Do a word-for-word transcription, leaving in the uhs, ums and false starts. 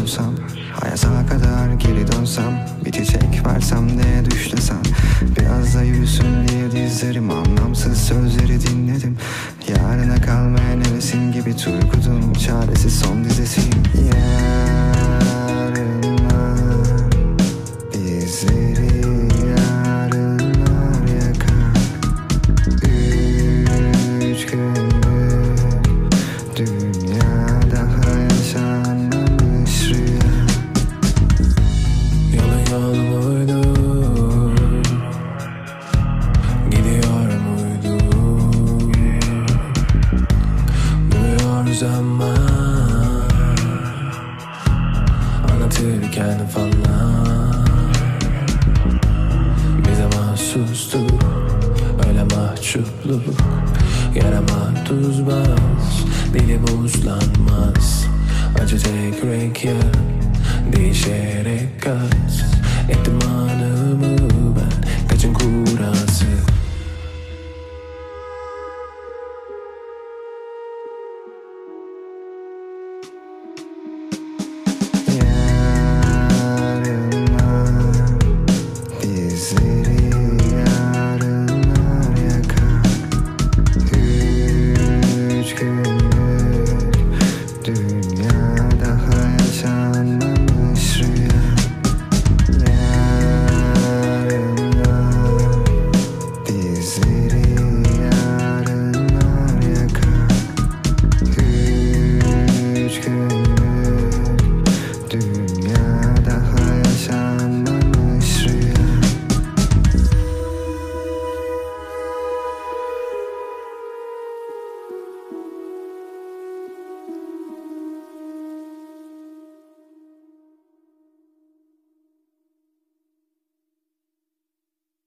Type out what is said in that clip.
olsam, hayaza kadar geri dönsem, bir çiçek versem neye düşlesem, biraz da yürüsün diye dizlerim, anlamsız sözleri dinledim. Yarına kalmayan hevesin gibi turgudum, çaresiz son dizesiyim. Yarınlar bizleri yarınlar yakar. Üç günlük dünya daha yaşanmamış rüya. Yolun yol muydu? Gidiyor muydu? Duyuyor zaman anlatırken falan. Bize mahsustu öyle mahcupluk. Yarama tuz bas, dili buzlanmaz. Acı tek renk ya, değişerek kat. Ettim anımı ben, kaçın kuran